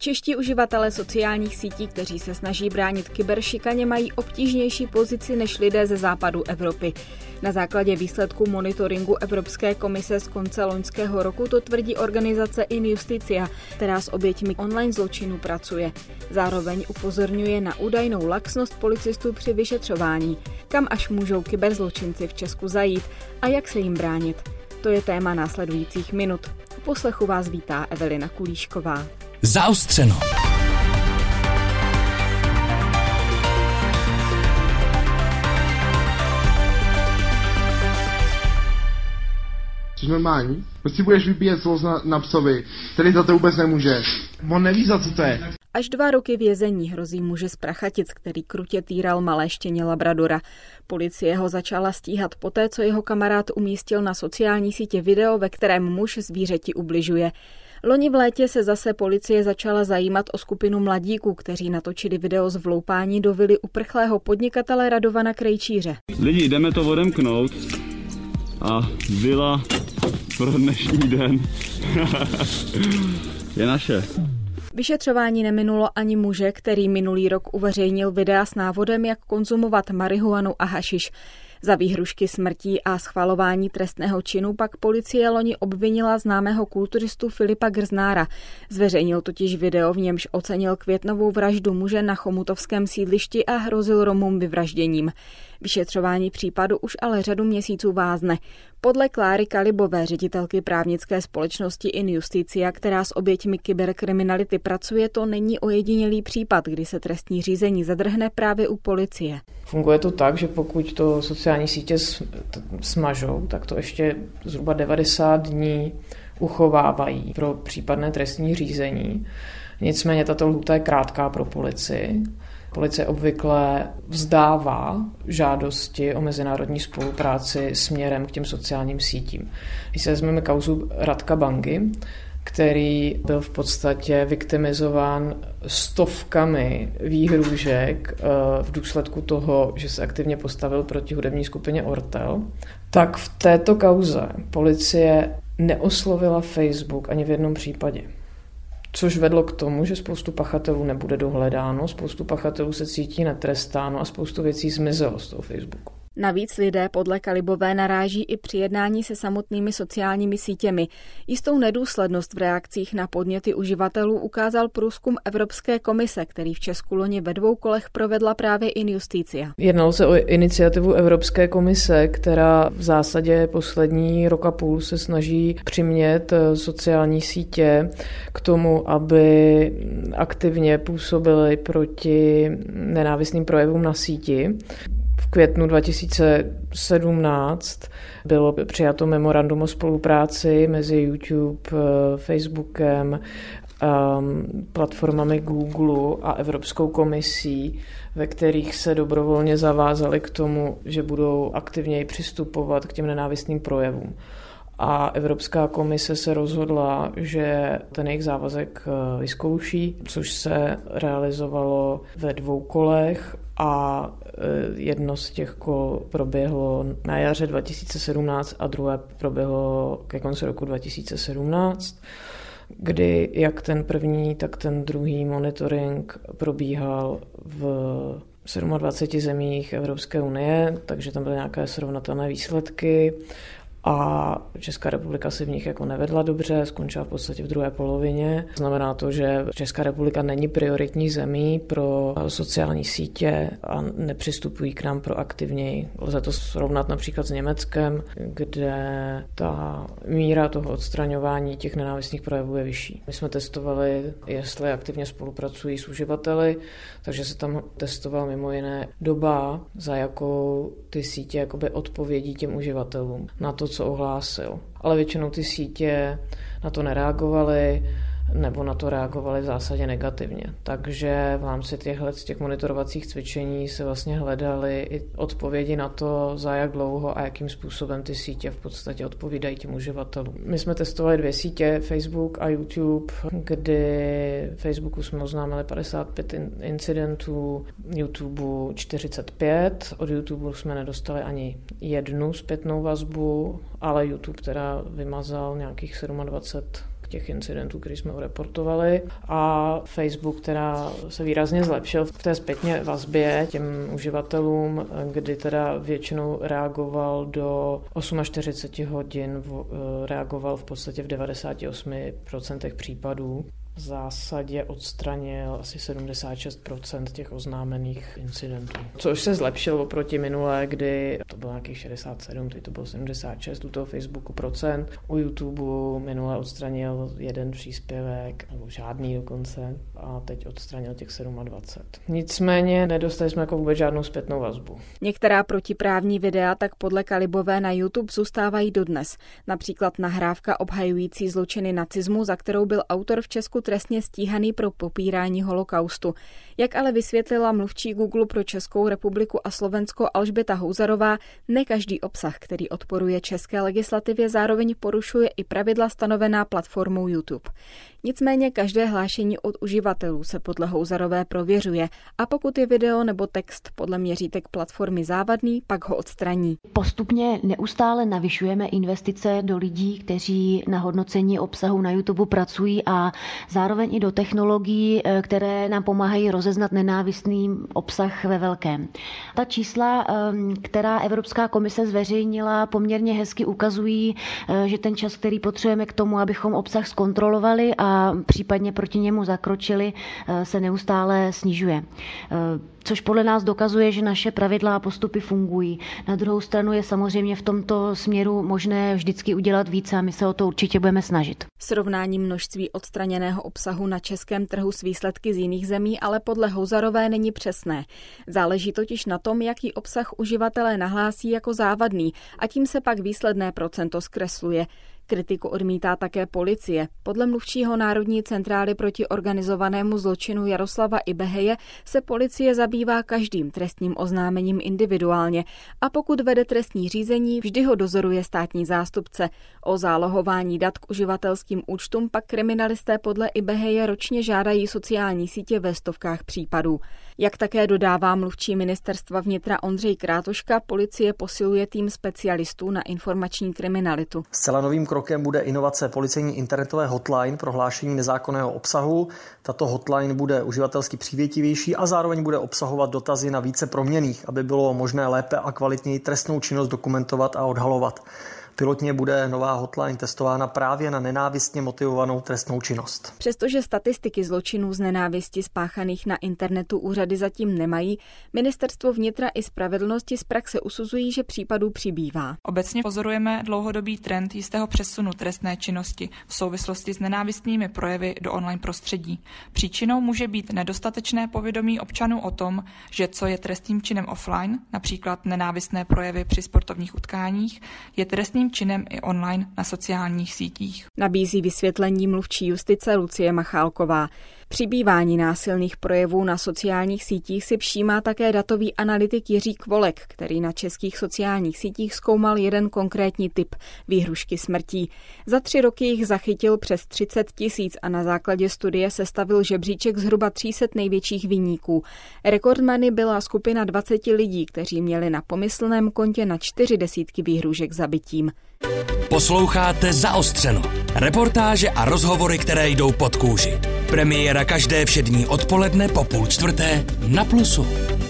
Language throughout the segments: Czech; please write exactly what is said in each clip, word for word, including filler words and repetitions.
Čeští uživatelé sociálních sítí, kteří se snaží bránit kyberšikaně, mají obtížnější pozici než lidé ze západu Evropy. Na základě výsledků monitoringu Evropské komise z konce loňského roku to tvrdí organizace In Justitia, která s oběťmi online zločinu pracuje. Zároveň upozorňuje na údajnou laxnost policistů při vyšetřování. Kam až můžou kyberzločinci v Česku zajít a jak se jim bránit? To je téma následujících minut. U poslechu vás vítá Evelina Kulíšková. Zaostřeno. Jsi normální? Proč si budeš vybíjet zlost na, na psovi, který za to vůbec nemůže? On neví, za co to je. Až dva roky vězení hrozí muži z Prachatic, který krutě týral malé štěně labradora. Policie ho začala stíhat poté, co jeho kamarád umístil na sociální sítě video, ve kterém muž zvířeti ubližuje. Loni v létě se zase policie začala zajímat o skupinu mladíků, kteří natočili video z vloupání do vily uprchlého podnikatele Radovana Krejčíře. Lidi, jdeme to odemknout a vila pro dnešní den je naše. Vyšetřování neminulo ani muže, který minulý rok uveřejnil videa s návodem, jak konzumovat marihuanu a hašiš. Za výhrušky smrtí a schvalování trestného činu pak policie loni obvinila známého kulturistu Filipa Grznára. Zveřejnil totiž video, v němž ocenil květnovou vraždu muže na chomutovském sídlišti a hrozil Romům vyvražděním. Vyšetřování případu už ale řadu měsíců vázne. Podle Kláry Kalibové, ředitelky právnické společnosti In Justitia, která s oběťmi kyberkriminality pracuje, to není ojedinělý případ, kdy se trestní řízení zadrhne právě u policie. Funguje to tak, že pokud to sociální sítě smažou, tak to ještě zhruba devadesát dní uchovávají pro případné trestní řízení. Nicméně tato lhůta je krátká pro policii. Policie obvykle vzdává žádosti o mezinárodní spolupráci směrem k těm sociálním sítím. Když se vezmeme kauzu Radka Bangy, který byl v podstatě viktimizován stovkami výhrůžek v důsledku toho, že se aktivně postavil proti hudební skupině Ortel, tak v této kauze policie neoslovila Facebook ani v jednom případě. Což vedlo k tomu, že spoustu pachatelů nebude dohledáno, spoustu pachatelů se cítí netrestáno a spoustu věcí zmizelo z toho Facebooku. Navíc lidé podle Kalibové naráží i při jednání se samotnými sociálními sítěmi. Jistou nedůslednost v reakcích na podněty uživatelů ukázal průzkum Evropské komise, který v Česku loni ve dvou kolech provedla právě In Justitia. Jednalo se o iniciativu Evropské komise, která v zásadě poslední rok a půl se snaží přimět sociální sítě k tomu, aby aktivně působily proti nenávistným projevům na síti. V květnu dva tisíce sedmnáct bylo přijato memorandum o spolupráci mezi YouTube, Facebookem, platformami Google a Evropskou komisí, ve kterých se dobrovolně zavázali k tomu, že budou aktivněji přistupovat k těm nenávistným projevům. A Evropská komise se rozhodla, že ten jejich závazek vyzkouší, což se realizovalo ve dvou kolech a jedno z těch kol proběhlo na jaře dva tisíce sedmnáct a druhé proběhlo ke konci roku dva tisíce sedmnáct, kdy jak ten první, tak ten druhý monitoring probíhal v dvaceti sedmi zemích Evropské unie, takže tam byly nějaké srovnatelné výsledky. A Česká republika si v nich jako nevedla dobře, skončila v podstatě v druhé polovině. Znamená to, že Česká republika není prioritní zemí pro sociální sítě a nepřistupují k nám proaktivněji. Lze to srovnat například s Německem, kde ta míra toho odstraňování těch nenávistných projevů je vyšší. My jsme testovali, jestli aktivně spolupracují s uživateli, takže se tam testoval mimo jiné doba, za jakou ty sítě jakoby odpovědí těm uživatelům na to, co ohlásil. Ale většinou ty sítě na to nereagovaly nebo na to reagovali v zásadě negativně. Takže v rámci těchto těch monitorovacích cvičení se vlastně hledaly i odpovědi na to, za jak dlouho a jakým způsobem ty sítě v podstatě odpovídají těm uživatelům. My jsme testovali dvě sítě, Facebook a YouTube, kdy Facebooku jsme oznámili padesát pět incidentů, YouTube čtyřicet pět, od YouTube jsme nedostali ani jednu zpětnou vazbu, ale YouTube teda vymazal nějakých dvacet sedm těch incidentů, které jsme reportovali. A Facebook teda se výrazně zlepšil v té zpětně vazbě těm uživatelům, kdy teda většinou reagoval do čtyřicet osm hodin, reagoval v podstatě v devadesát osm procent případů. V zásadě odstranil asi sedmdesát šest procent těch oznámených incidentů. Což se zlepšilo oproti minulé, kdy to bylo nějakých šedesát sedm, teď to bylo sedmdesát šest u toho Facebooku procent. U YouTube minule odstranil jeden příspěvek, nebo žádný dokonce, a teď odstranil těch dvacet sedm. Nicméně nedostali jsme jako vůbec žádnou zpětnou vazbu. Některá protiprávní videa tak podle Kalibové na YouTube zůstávají dodnes. Například nahrávka obhajující zločiny nacismu, za kterou byl autor v Česku trestně stíhaný pro popírání holokaustu. Jak ale vysvětlila mluvčí Google pro Českou republiku a Slovensko Alžběta Houzarová, ne každý obsah, který odporuje české legislativě, zároveň porušuje i pravidla stanovená platformou YouTube. Nicméně každé hlášení od uživatelů se podle Houzarové prověřuje a pokud je video nebo text podle měřítek platformy závadný, pak ho odstraní. Postupně neustále navyšujeme investice do lidí, kteří na hodnocení obsahu na YouTube pracují a zároveň i do technologií, které nám pomáhají rozeznat nenávistný obsah ve velkém. Ta čísla, která Evropská komise zveřejnila, poměrně hezky ukazují, že ten čas, který potřebujeme k tomu, abychom obsah zkontrolovali a případně proti němu zakročili, se neustále snižuje. Což podle nás dokazuje, že naše pravidla a postupy fungují. Na druhou stranu je samozřejmě v tomto směru možné vždycky udělat více a my se o to určitě budeme snažit. Srovnání množství odstraněného obsahu na českém trhu s výsledky z jiných zemí ale podle Houzarové není přesné. Záleží totiž na tom, jaký obsah uživatelé nahlásí jako závadný a tím se pak výsledné procento zkresluje. Kritiku odmítá také policie. Podle mluvčího Národní centrály proti organizovanému zločinu Jaroslava Ibeheje se policie zabývá každým trestním oznámením individuálně a pokud vede trestní řízení, vždy ho dozoruje státní zástupce. O zálohování dat k uživatelským účtům pak kriminalisté podle Ibeheje ročně žádají sociální sítě ve stovkách případů. Jak také dodává mluvčí ministerstva vnitra Ondřej Krátoška, policie posiluje tým specialistů na informační kriminalitu. Zcela novým krokem bude inovace policejní internetové hotline pro hlášení nezákonného obsahu. Tato hotline bude uživatelsky přívětivější a zároveň bude obsahovat dotazy na více proměnných, aby bylo možné lépe a kvalitněji trestnou činnost dokumentovat a odhalovat. Pilotně bude nová hotline testována právě na nenávistně motivovanou trestnou činnost. Přestože statistiky zločinů z nenávisti spáchaných na internetu úřady zatím nemají, Ministerstvo vnitra i spravedlnosti z praxe usuzují, že případů přibývá. Obecně pozorujeme dlouhodobý trend jistého přesunu trestné činnosti v souvislosti s nenávistnými projevy do online prostředí. Příčinou může být nedostatečné povědomí občanů o tom, že co je trestným činem offline, například nenávistné projevy při sportovních utkáních, je trestným činem i online na sociálních sítích. Nabízí vysvětlení mluvčí justice Lucie Machálková. Přibývání násilných projevů na sociálních sítích si všímá také datový analytik Jiří Kvolek, který na českých sociálních sítích zkoumal jeden konkrétní typ – výhrušky smrtí. Za tři roky jich zachytil přes třicet tisíc a na základě studie sestavil žebříček zhruba tří set největších viníků. Rekordmany byla skupina dvacet lidí, kteří měli na pomyslném kontě na čtyři desítky výhrušek zabitím. Posloucháte Zaostřeno. Reportáže a rozhovory, které jdou pod kůži. Premiéra každé všední odpoledne po půl čtvrté na Plusu.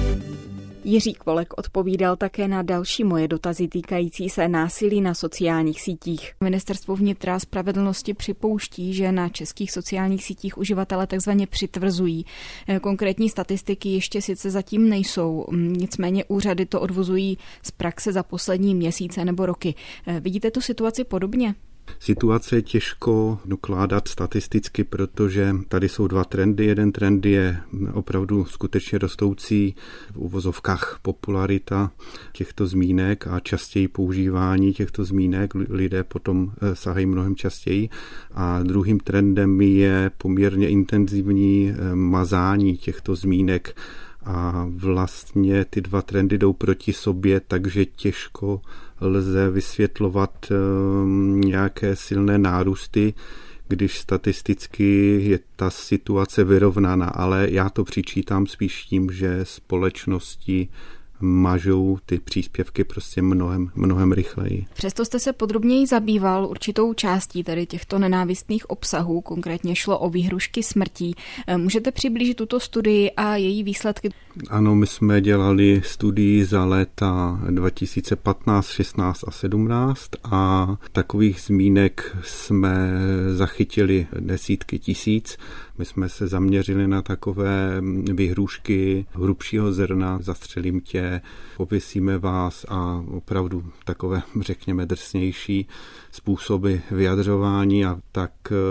Jiří Kvolek odpovídal také na další moje dotazy týkající se násilí na sociálních sítích. Ministerstvo vnitra a spravedlnosti připouští, že na českých sociálních sítích uživatelé takzvaně přitvrzují. Konkrétní statistiky ještě sice zatím nejsou, nicméně úřady to odvozují z praxe za poslední měsíce nebo roky. Vidíte tu situaci podobně? Situace je těžko dokládat statisticky, protože tady jsou dva trendy. Jeden trend je opravdu skutečně rostoucí v uvozovkách popularita těchto zmínek a častěji používání těchto zmínek. Lidé potom sahají mnohem častěji. A druhým trendem je poměrně intenzivní mazání těchto zmínek. A vlastně ty dva trendy jdou proti sobě, takže těžko lze vysvětlovat nějaké silné nárůsty, když statisticky je ta situace vyrovnaná, ale já to přičítám spíš tím, že společnosti mažou ty příspěvky prostě mnohem, mnohem rychleji. Přesto jste se podrobněji zabýval určitou částí tady těchto nenávistných obsahů, konkrétně šlo o výhrušky smrtí. Můžete přiblížit tuto studii a její výsledky? Ano, my jsme dělali studii za léta dva tisíce patnáct, šestnáct a sedmnáct a takových zmínek jsme zachytili desítky tisíc. My jsme se zaměřili na takové výhrušky hrubšího zrna, zastřelím tě, pověsíme vás a opravdu takové, řekněme, drsnější způsoby vyjadřování, a tak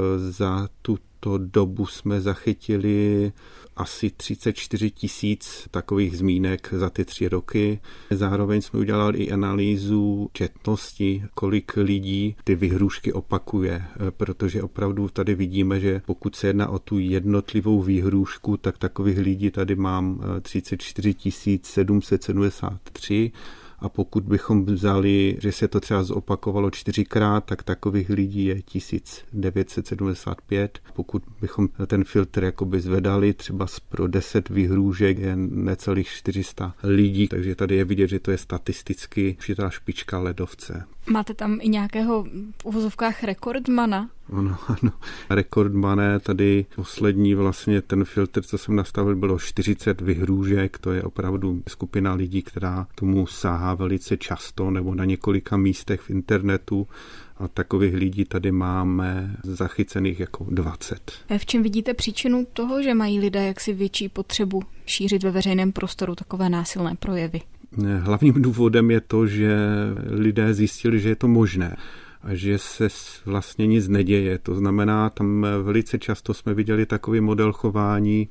za tuto dobu jsme zachytili asi třicet čtyři tisíc takových zmínek za ty tři roky. Zároveň jsme udělali i analýzu četnosti, kolik lidí ty výhrušky opakuje, protože opravdu tady vidíme, že pokud se jedná o tu jednotlivou výhrušku, tak takových lidí tady mám třicet čtyři tisíc sedm set sedmdesát tři. A pokud bychom vzali, že se to třeba zopakovalo čtyřikrát, tak takových lidí je tisíc devět set sedmdesát pět. Pokud bychom ten filtr jakoby zvedali, třeba pro deset výhrůžek je necelých čtyři sta lidí, takže tady je vidět, že to je statisticky určitá špička ledovce. Máte tam i nějakého v uvozovkách rekordmana? Ano, ano. Rekordmané, tady poslední vlastně ten filtr, co jsem nastavil, bylo čtyřicet vyhrůžek, to je opravdu skupina lidí, která tomu sahá velice často nebo na několika místech v internetu, a takových lidí tady máme zachycených jako dvacet. V čem vidíte příčinu toho, že mají lidé jaksi větší potřebu šířit ve veřejném prostoru takové násilné projevy? Hlavním důvodem je to, že lidé zjistili, že je to možné a že se vlastně nic neděje. To znamená, tam velice často jsme viděli takový model chování,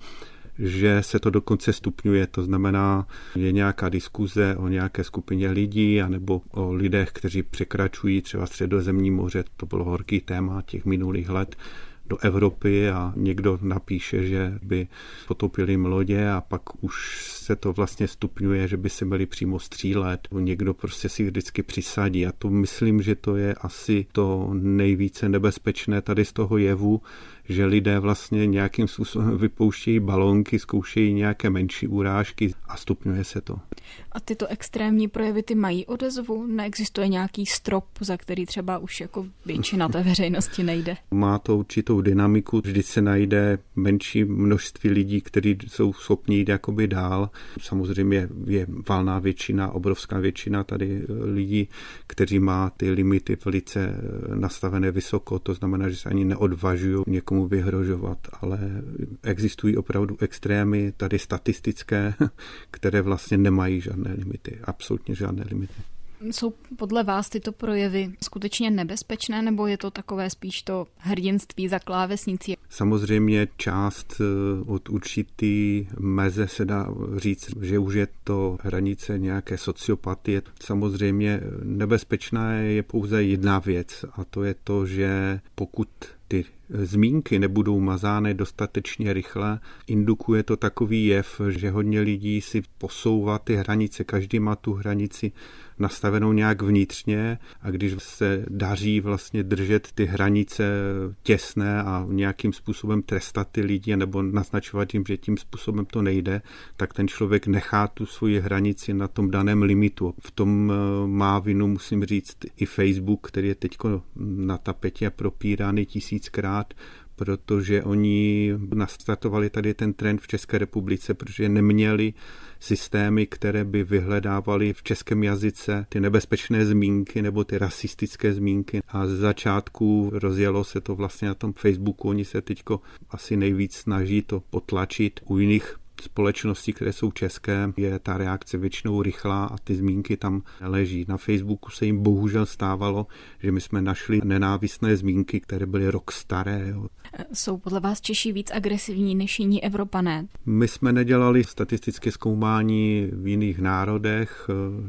že se to dokonce stupňuje. To znamená, je nějaká diskuze o nějaké skupině lidí anebo o lidech, kteří překračují třeba Středozemní moře. To bylo horký téma těch minulých let do Evropy a někdo napíše, že by potopili lodě a pak už se to vlastně stupňuje, že by se měli přímo střílet. Někdo prostě si vždycky přisadí a to myslím, že to je asi to nejvíce nebezpečné tady z toho jevu, že lidé vlastně nějakým způsobem vypouštějí balónky, zkoušejí nějaké menší urážky a stupňuje se to. A tyto extrémní projevy ty mají odezvu? Neexistuje nějaký strop, za který třeba už jako většina té veřejnosti nejde? Má to určitou dynamiku, vždy se najde menší množství lidí, kteří jsou schopni jít jakoby dál. Samozřejmě je valná většina, obrovská většina tady lidí, kteří má ty limity velice nastavené vysoko, to znamená, že se ani neodvažují někomu vyhrožovat, ale existují opravdu extrémy tady statistické, které vlastně nemají žádné limity, absolutně žádné limity. Jsou podle vás tyto projevy skutečně nebezpečné, nebo je to takové spíš to hrdinství za klávesnicí? Samozřejmě část od určitý meze se dá říct, že už je to hranice nějaké sociopatie. Samozřejmě nebezpečná je pouze jedna věc, a to je to, že pokud ty zmínky nebudou mazány dostatečně rychle, indukuje to takový jev, že hodně lidí si posouvá ty hranice, každý má tu hranici nastavenou nějak vnitřně, a když se daří vlastně držet ty hranice těsné a nějakým způsobem trestat ty lidi nebo naznačovat jim, že tím způsobem to nejde, tak ten člověk nechá tu svoji hranici na tom daném limitu. V tom má vinu, musím říct, i Facebook, který je teď na tapetě a propíraný tisíckrát, protože oni nastartovali tady ten trend v České republice, protože neměli systémy, které by vyhledávaly v českém jazyce ty nebezpečné zmínky nebo ty rasistické zmínky. A z začátku rozjelo se to vlastně na tom Facebooku. Oni se teďko asi nejvíc snaží to potlačit. U jiných společností, které jsou české, je ta reakce většinou rychlá a ty zmínky tam leží. Na Facebooku se jim bohužel stávalo, že my jsme našli nenávistné zmínky, které byly rok staré. Jo. Jsou podle vás Češi víc agresivní než jiní Evropané? My jsme nedělali statistické zkoumání v jiných národech.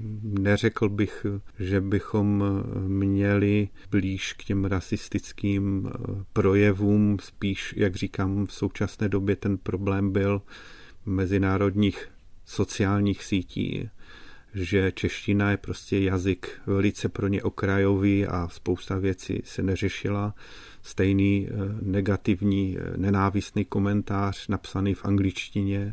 Neřekl bych, že bychom měli blíž k těm rasistickým projevům. Spíš, jak říkám, v současné době ten problém byl mezinárodních sociálních sítí, že čeština je prostě jazyk velice pro ně okrajový a spousta věcí se neřešila. Stejný negativní, nenávistný komentář napsaný v angličtině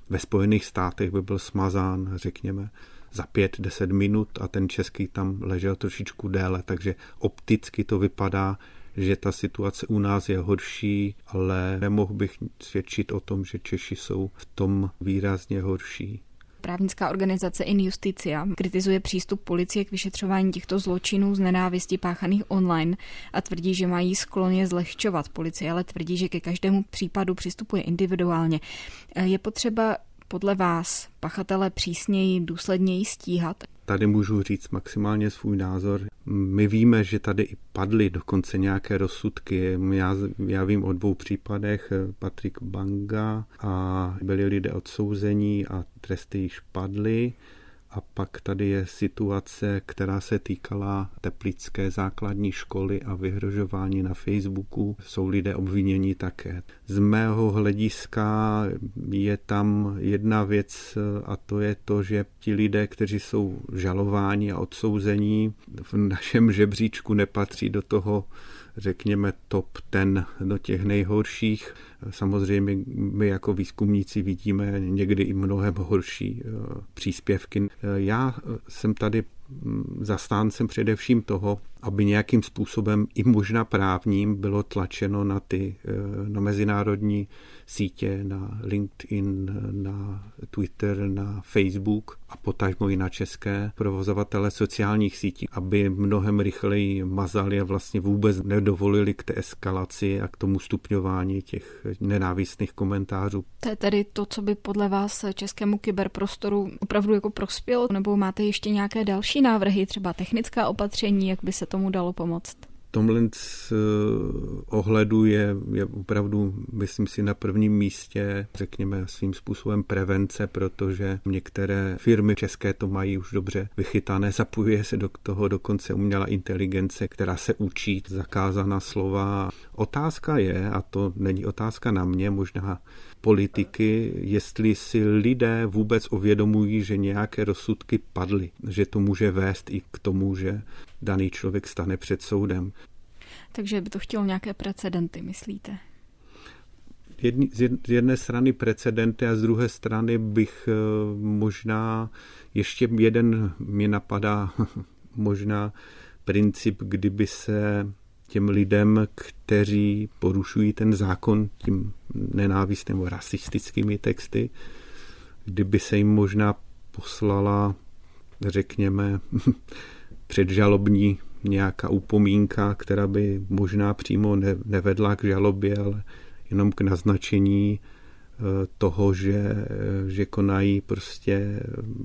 ve Spojených státech by byl smazán, řekněme, za pět, deset minut a ten český tam ležel trošičku déle, takže opticky to vypadá, že ta situace u nás je horší, ale nemohl bych svědčit o tom, že Češi jsou v tom výrazně horší. Právnická organizace In Justitia kritizuje přístup policie k vyšetřování těchto zločinů z nenávisti páchaných online a tvrdí, že mají sklon je zlehčovat. Policie ale tvrdí, že ke každému případu přistupuje individuálně. Je potřeba podle vás pachatele přísněji, důsledněji stíhat? Tady můžu říct maximálně svůj názor. My víme, že tady i padly dokonce nějaké rozsudky. Já, já vím o dvou případech, Patrik Banga, a byli lidé odsouzení a tresty již padly. A pak tady je situace, která se týkala teplické základní školy a vyhrožování na Facebooku. Jsou lidé obviněni také. Z mého hlediska je tam jedna věc a to je to, že ti lidé, kteří jsou žalováni a odsouzení, v našem žebříčku nepatří do toho, řekněme, top ten, do těch nejhorších. Samozřejmě my jako výzkumníci vidíme někdy i mnohem horší příspěvky. Já jsem tady zastáncem především toho, aby nějakým způsobem i možná právním bylo tlačeno na ty na mezinárodní sítě, na LinkedIn, na Twitter, na Facebook a potažmo i na české provozovatele sociálních sítí, aby mnohem rychleji mazali a vlastně vůbec nedovolili k té eskalaci a k tomu stupňování těch nenávistných komentářů. To je tedy to, co by podle vás českému kyberprostoru opravdu jako prospělo? Nebo máte ještě nějaké další návrhy, třeba technická opatření, jak by se tomu dalo pomoct? V tomhle ohledu je, je opravdu, myslím si, na prvním místě, řekněme, svým způsobem prevence, protože některé firmy české to mají už dobře vychytané. Zapojuje se do toho dokonce umělá inteligence, která se učí zakázaná slova. Otázka je, a to není otázka na mě, možná politiky, jestli si lidé vůbec uvědomují, že nějaké rozsudky padly, že to může vést i k tomu, že daný člověk stane před soudem. Takže by to chtělo nějaké precedenty, myslíte? Jedni, z jedné strany precedenty a z druhé strany bych možná, ještě jeden mě napadá, možná princip, kdyby se těm lidem, kteří porušují ten zákon tím nenávistným nebo rasistickými texty, kdyby se jim možná poslala, řekněme, předžalobní nějaká upomínka, která by možná přímo nevedla k žalobě, ale jenom k naznačení toho, že, že konají prostě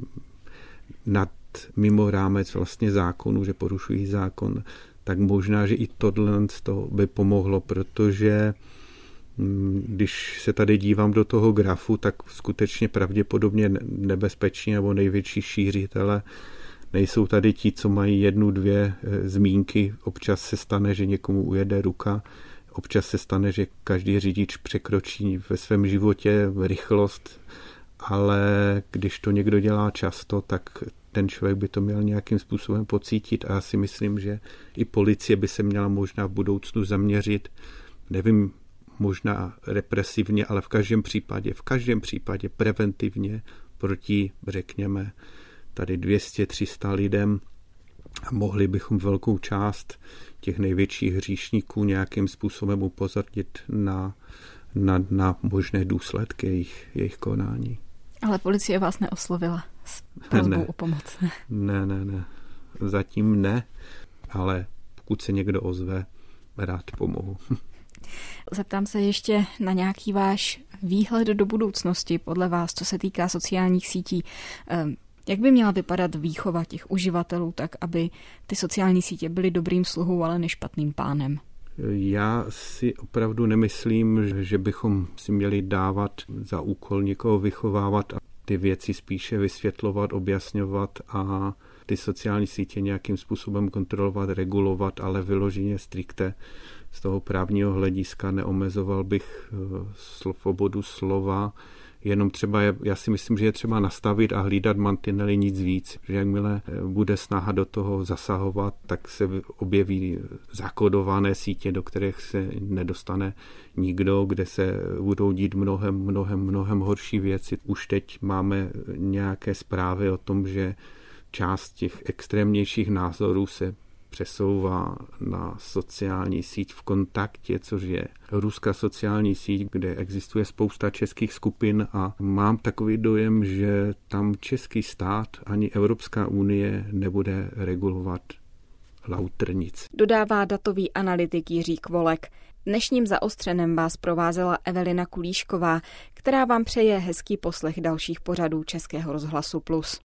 nad mimo rámec vlastně zákonu, že porušují zákon, tak možná, že i tohle by pomohlo, protože když se tady dívám do toho grafu, tak skutečně pravděpodobně nebezpeční nebo největší šířitele nejsou tady ti, co mají jednu, dvě zmínky. Občas se stane, že někomu ujede ruka, občas se stane, že každý řidič překročí ve svém životě rychlost, ale když to někdo dělá často, tak ten člověk by to měl nějakým způsobem pocítit a já si myslím, že i policie by se měla možná v budoucnu zaměřit, nevím, možná represivně, ale v každém případě, v každém případě preventivně proti, řekněme, tady dvě stě tři sta lidem a mohli bychom velkou část těch největších hříšníků nějakým způsobem upozornit na, na, na možné důsledky jejich, jejich konání. Ale policie vás neoslovila s prosbou o pomoc. Ne, ne, ne. Zatím ne, ale pokud se někdo ozve, rád pomohu. Zeptám se ještě na nějaký váš výhled do budoucnosti, podle vás, co se týká sociálních sítí. Jak by měla vypadat výchova těch uživatelů tak, aby ty sociální sítě byly dobrým sluhou, ale ne špatným pánem? Já si opravdu nemyslím, že bychom si měli dávat za úkol někoho vychovávat a ty věci spíše vysvětlovat, objasňovat a ty sociální sítě nějakým způsobem kontrolovat, regulovat, ale vyloženě strikte z toho právního hlediska neomezoval bych svobodu slova, Jenom třeba, je, já si myslím, že je třeba nastavit a hlídat mantinely, nic víc. Že jakmile bude snaha do toho zasahovat, tak se objeví zakódované sítě, do kterých se nedostane nikdo, kde se budou dít mnohem, mnohem, mnohem horší věci. Už teď máme nějaké zprávy o tom, že část těch extrémnějších názorů se přesouvá na sociální síť v Kontaktě, což je ruská sociální síť, kde existuje spousta českých skupin a mám takový dojem, že tam český stát ani Evropská unie nebude regulovat lauter nic. Dodává datový analytik Jiří Kvolek. Dnešním zaostřenem vás provázela Evelina Kulíšková, která vám přeje hezký poslech dalších pořadů Českého rozhlasu Plus.